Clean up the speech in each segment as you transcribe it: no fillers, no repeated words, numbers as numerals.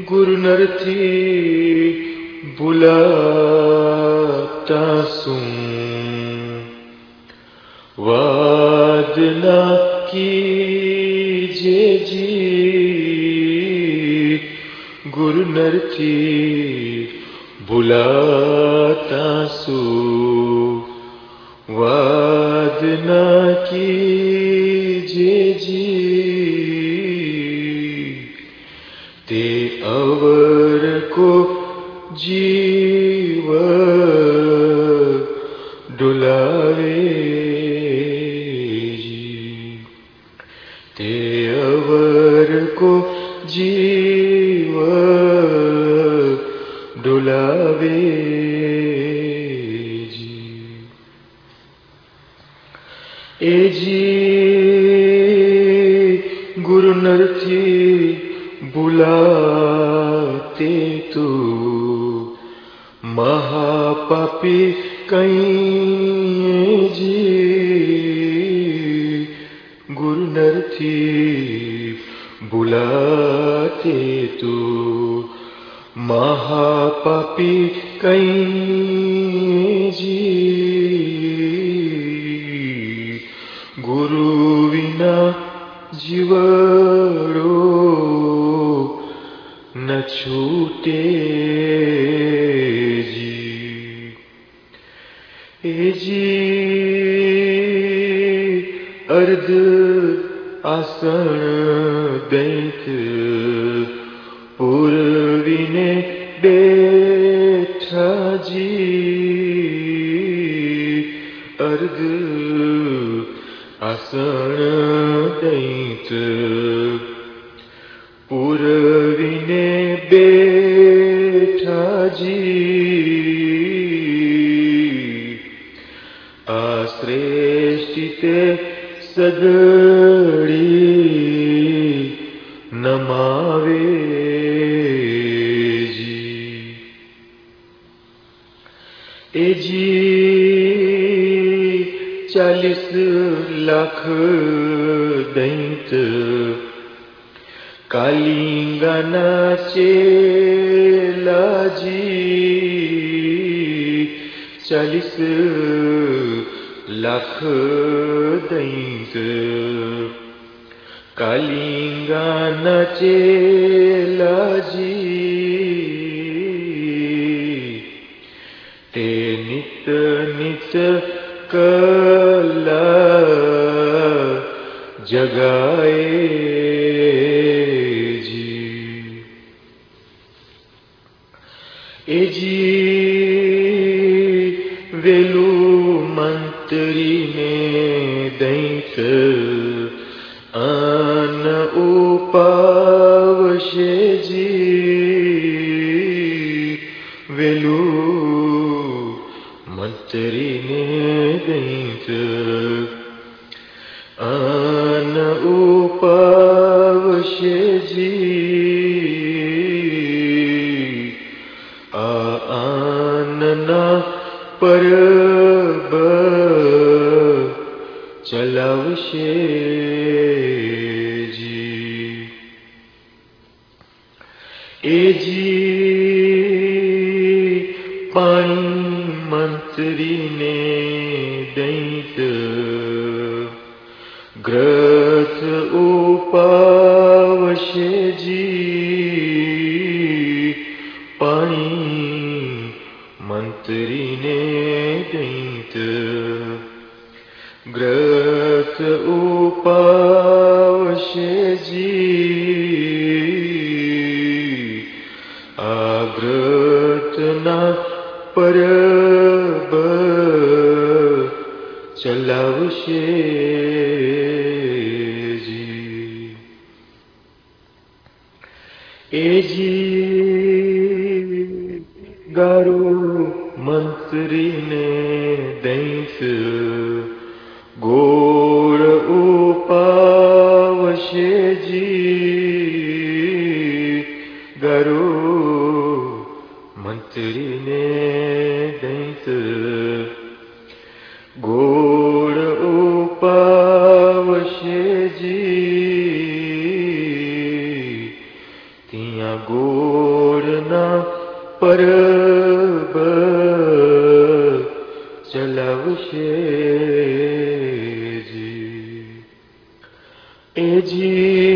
गुरु नरथी बुलाता सूं वादना कीजे जी गुरु नरथी बुलाता सूं वादना कीजे जी ते अवर को जीव डुलावे जी ते अवर को जीव डुलावे जी ए जी गुरु नरथी बुलाते तो महापापी कहीं जी गुरु नरथी बुलाते तो महापापी कहीं जी गुरु विना जीवड़ो न छूटे जी ए जी अर्ध आसन दैत पूर्विने बैठा जी अर्ध आसन दैत पूर्विने बैठा जी आश्रेष्ठिते सगड़ी नमावे जी ए जी 40 लाख दैत कालिंगना चेला जी 40 लाख दैत कालिंगना चेला जी ते नित नित कला जगाए ए जी वेलू मंत्री ने दैत आन उपावशे जी वेलू मंत्री ने दैत आन उपावशे जी आनना परब चलावशे जी ए जी पाणी मंत्री ने दैत ग्रथ उपावशे जी पाणी मंत्री ने दैत ग्रथ उपावशे जी आग्रतना परब चलावशे जी ए जी गारो मंत्री ने दैत गोड़ उपावशे जी गारो मंत्री ने दैत गोड़ उपावशे जी तिया गोरना परब चलावशे जी। ए जी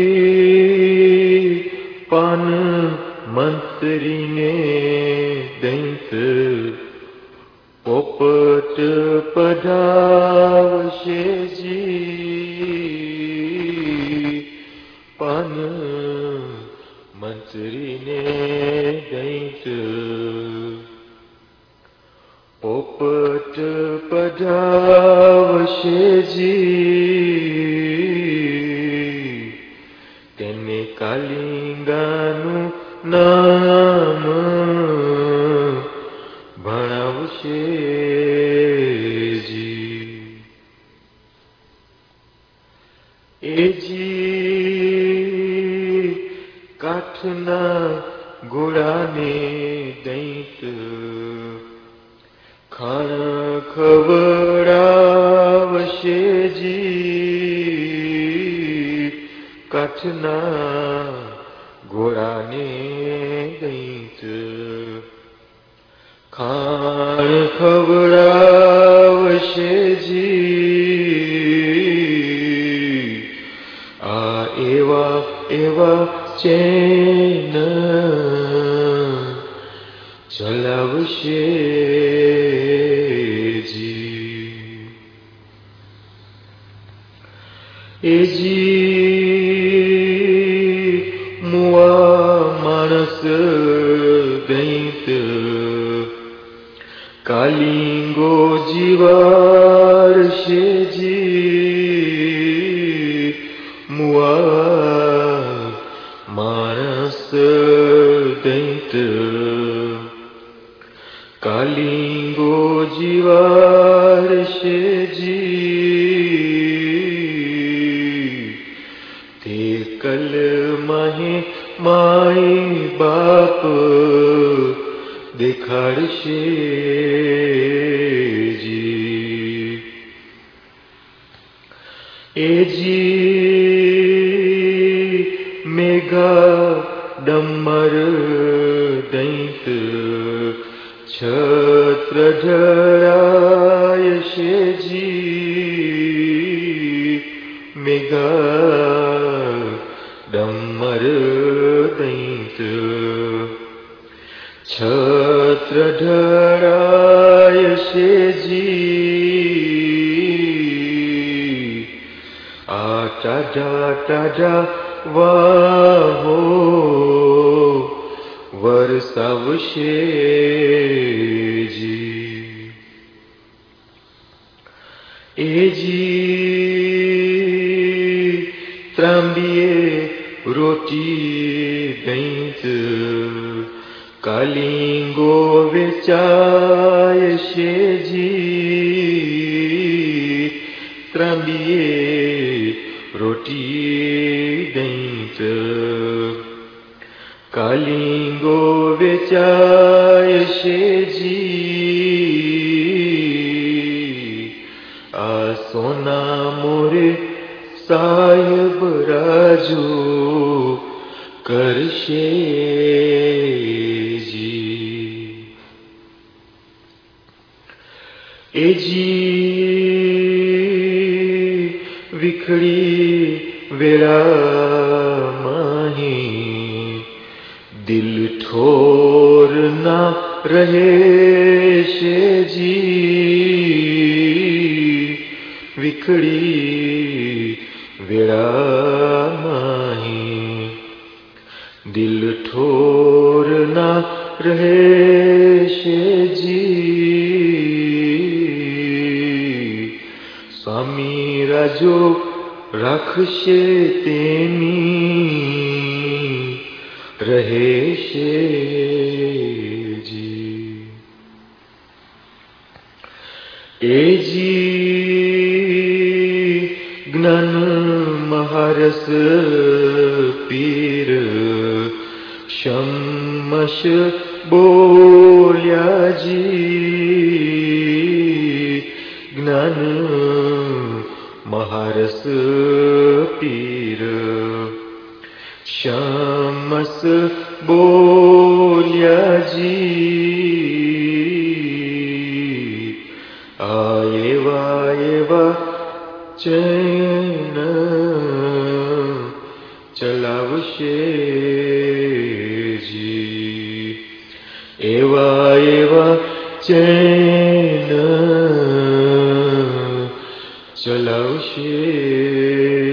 पान मंत्री ने दैत पोपट पधावशे जी। पान मंत्री ने दैत पोपट पधावशे जी। तेने कालिंगानु नाम भणावशे जी। ए जी काठना घोड़ाने दैत खाना खवड़ावशे जी। काठना घोड़ाने दैत खान खवड़ावशे जी। आ एवा एवा चैन चलावशे जी। ए जी मुआ मानस दैत कालिंगो जीवारशे जी। मुआ मानस दैत कालिंगो जीवारशे जी। ते कल माहे माई बाप देखाड़शे जी। ए जी मेघा डम्मर दैत छत्र ढरायशे जी। मेघा डम्मर दैत छत्र ढरायशे जी। आ टाढा टाढा वाहो वर्षावशे जी। ए जी त्रांबिए रोटी दैत कालिंगो वेचायशे जी। त्रांबिए रोटी दैत कालिंगो वेचायशे जी। आ सोना मोरे साहेब राजू करशे जी। ए जी विखड़ी वेला माही दिल ठोर ना रहेशे जी। विखड़ी वेला माही दिल ठोर ना रहेशे जी। स्वामी राजो राखशे तेनी रहेशे जी। ए जी ज्ञान महारस पीर शमश बोल्या जी। ज्ञान महारस पीर शम માસ બોલ્યાજી આ એવા ચૈન ચલાવશે જી એવા ચૈન ચલાવશે